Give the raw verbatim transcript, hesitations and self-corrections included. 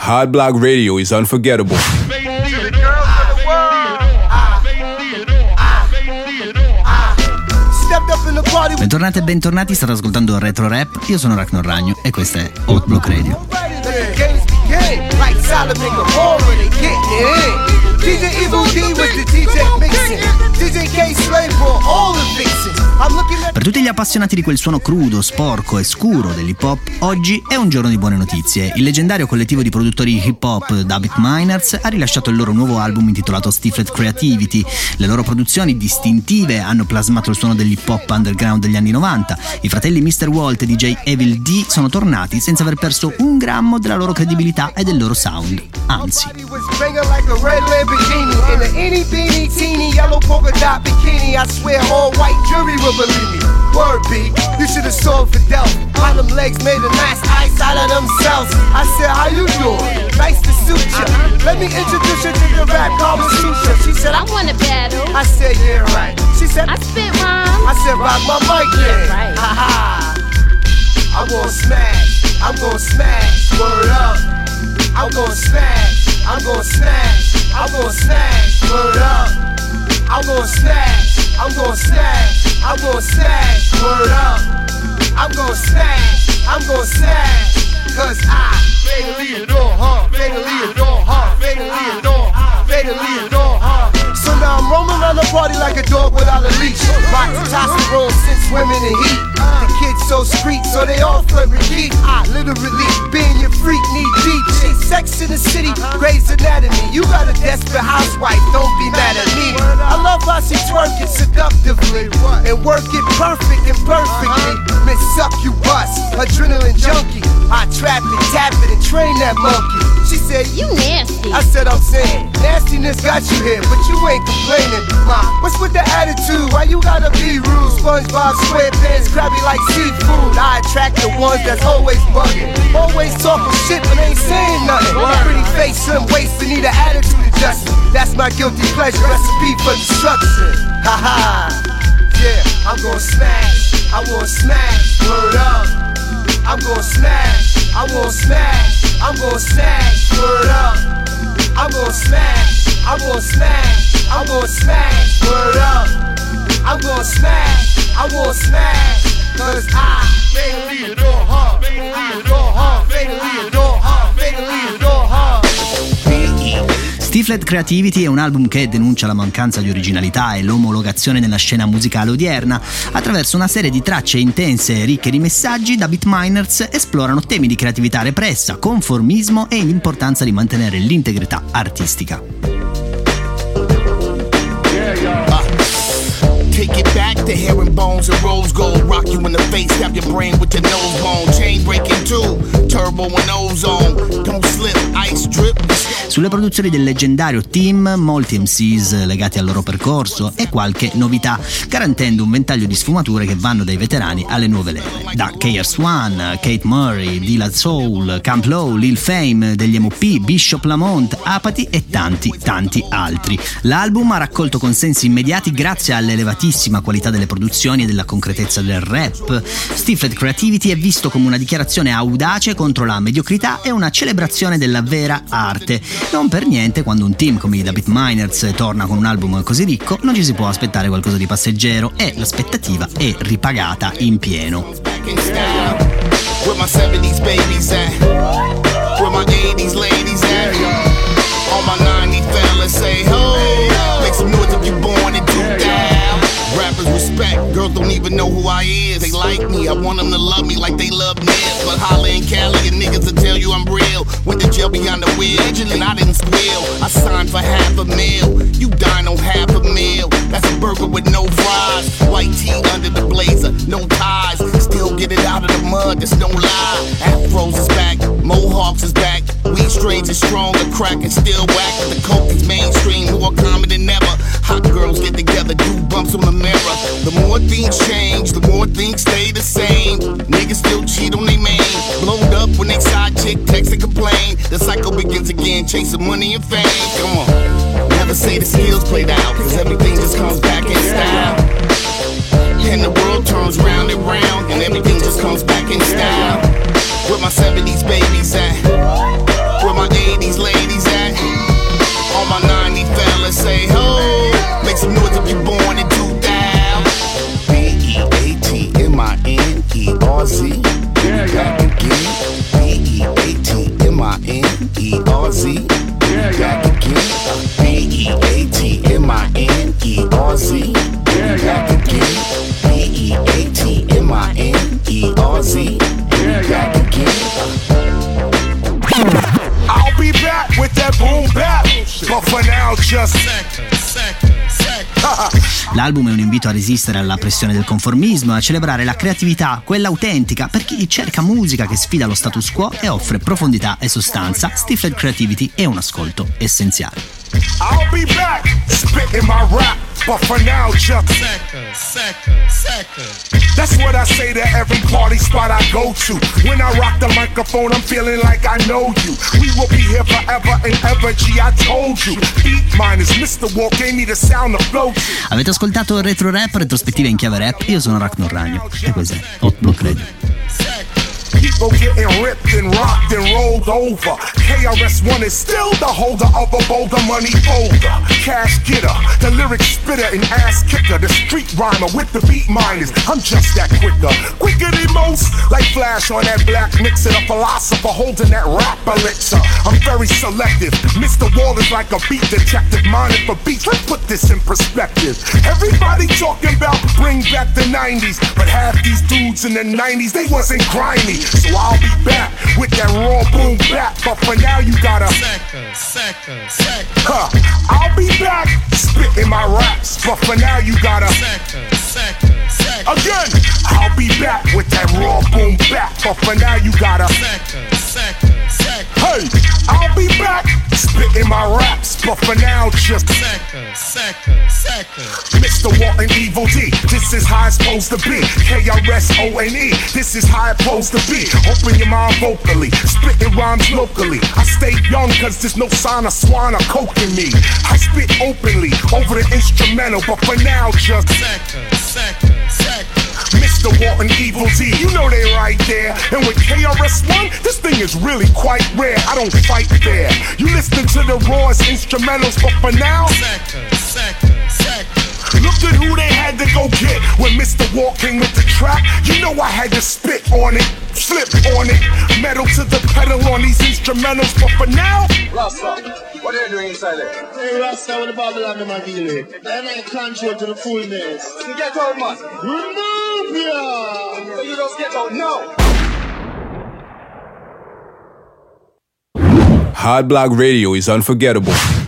Hard Block Radio is unforgettable. Bentornati e bentornati, state ascoltando Retro Rap, io sono Ragnar Ragno e questa è Hot Block Radio. D J Evil D was the D J mixing. D J K Slave for all the vixens. Per tutti gli appassionati di quel suono crudo, sporco e scuro dell'hip hop, oggi è un giorno di buone notizie. Il leggendario collettivo di produttori hip hop Dabbit Miners ha rilasciato il loro nuovo album intitolato Stiflet Creativity. Le loro produzioni distintive hanno plasmato il suono dell'hip hop underground degli anni novanta. I fratelli mister Walt e D J Evil D sono tornati senza aver perso un grammo della loro credibilità e del loro sound. Anzi. Bikini in an itty bitty teeny yellow polka dot bikini. I swear all white jury will believe me. Word B, you should have saw Fidel. How them legs made a nice ice out of themselves. I said, how you doing? Nice to suit you. Let me introduce you to the rap conversation. She said, I want to battle. I said, yeah, right. She said, I spit rhymes. I said, rock my mic then. Right. Ha ha. I'm gonna smash. I'm gonna smash. Word up. I'm gonna smash. I'm gonna smash, I'm gonna smash, word up. I'm gonna smash, I'm gonna smash, I'm gonna smash, word up. I'm gonna smash, I'm gonna smash, cause I fatally adore her, fatally adore her, fatally adore her, fatally adore her. So now I'm roaming around the party like a dog without a leash. Rock testosterone since swimming in heat. The kids so street, so they all flirt repeat. I literally being your freak knee deep. She's sex in the city, Grey's Anatomy. You got a desperate housewife, don't be mad at me. I love how she twerk it seductively and work it perfect and perfectly. Miss Succubus, adrenaline junkie. I trap it, tap it, and train that monkey. She said, you nasty. I said, I'm saying, nastiness got you here, but you ain't complaining. Ma, what's with the attitude? Why you gotta be rude? SpongeBob SquarePants, crabby like seafood. I attract the ones that's always bugging, always talking shit but ain't saying nothing. Pretty face, slim waist, and need an attitude adjustment. That's my guilty pleasure, recipe for destruction. Ha ha. Yeah, I'm gonna smash, I'm gonna smash, word up. I'm gonna smash, I'm gonna smash, I'm gonna smash, word up. I'm gonna smash, I'm gonna smash, I'm gonna smash, word up. I'm gonna smash, I'm gonna smash, cause I fatally adore her, fatally adore her, fatally adore her, fatally adore her. Stiflet Creativity è un album che denuncia la mancanza di originalità e l'omologazione nella scena musicale odierna. Attraverso una serie di tracce intense e ricche di messaggi, Dabbit Miners esplorano temi di creatività repressa, conformismo e l'importanza di mantenere l'integrità artistica. Take it back to herringbones and rose gold. Rock you in the face, stab your brain with your nose bone. Chain breaking too, turbo and ozone. Don't slip, ice drip. Sulle produzioni del leggendario team, molti M Cs legati al loro percorso e qualche novità, garantendo un ventaglio di sfumature che vanno dai veterani alle nuove leve. Da K R S One, Kate Murray, D La Soul, Camp Low, Lil Fame, degli M O P, Bishop Lamont, Apathy e tanti tanti altri. L'album ha raccolto consensi immediati grazie all'elevatissima qualità delle produzioni e della concretezza del rap. Stiflet Creativity è visto come una dichiarazione audace contro la mediocrità e una celebrazione della vera arte. Non per niente, quando un team come i Dabbit Miners torna con un album così ricco, non ci si può aspettare qualcosa di passeggero e l'aspettativa è ripagata in pieno. Rappers respect, girls don't even know who I is. They like me, I want them to love me like they love Nip. But holla in Cali and niggas will tell you I'm real. Went to jail behind the wheel, and I didn't squeal. I signed for half a meal, you dine on half a meal. That's a burger with no fries, white tee under the blazer, no ties. Still get it out of the mud, that's no lie. Afros is back, Mohawks is back. Weed strains is stronger, crack is still whack. The coke is mainstream, more common than ever. Hot girls get together, do bumps on the mirror. The more things change, the more things stay the same. Niggas still cheat on they main. Blowed up when they side chick text and complain. The cycle begins again, chasing money and fame. Come on, never say the skills played out, cause everything just comes back in style. And the world turns round and round, and everything just comes back in style. Where my seventies babies at? Where my R Z. Back again. B E A T M I N E R Z. Back again. B E A T M I N E R Z. Back again. I'll be back with that boom bap, but for now just L'album è un invito a resistere alla pressione del conformismo e a celebrare la creatività, quella autentica, per chi cerca musica che sfida lo status quo e offre profondità e sostanza. Stifled Creativity è un ascolto essenziale. I'll be back, spitting my rap, but for now just second, second, second. That's what I say to every party spot I go to. When I rock the microphone, I'm feeling like I know you. We will be here forever and ever, G, I told you. Beat minus, mister Walk gave me the sound to flow to. Avete ascoltato Retro Rap, retrospettiva in chiave rap. Io sono Rack Norragno e questo è Hot Block Radio. People getting ripped and rocked and rolled over. K R S One is still the holder of a bolder money folder. Cash getter, the lyric spitter and ass kicker, the street rhymer with the beat miners. I'm just that quicker, quicker than most. Like Flash on that black mixer, the philosopher holding that rap elixir. I'm very selective. Mister Wall is like a beat detective, mining for beats. Let's put this in perspective. Everybody talking about bring back the nineties, but half these dudes in the nineties, they wasn't grimy. So I'll be back with that raw boom bap, but for now you gotta second, second, second. Huh. I'll be back spitting my raps, but for now you gotta second, second, second. Again, I'll be back with that raw boom bap, but for now you gotta second, second, second. Hey, I'll be back spitting my raps, but for now just second, second, second. Mister Walton Evil D, this is how it's supposed to be. K R S O N E, this is how it's supposed to be. Open your mind vocally, spitting rhymes locally. I stay young cause there's no sign of swine or coke in me. I spit openly over the instrumental, but for now just second, second, second. Mister Walton Evil D, you know they right there. And with K R S One, this thing is really quite rare. I don't fight there. You listen to the rawest instrumentals, but for now second, second, second. Look at who they had to go get when Mister Walk came with the track. You know I had to spit on it, flip on it, metal to the pedal on these instrumentals. But for now, Rasta, what are you doing inside there? Hey Rasta, with the Babylon in my deal with. Then I control to the fullness. You get out, man. Remove ya. So you just get out now. Hot Block Radio is unforgettable.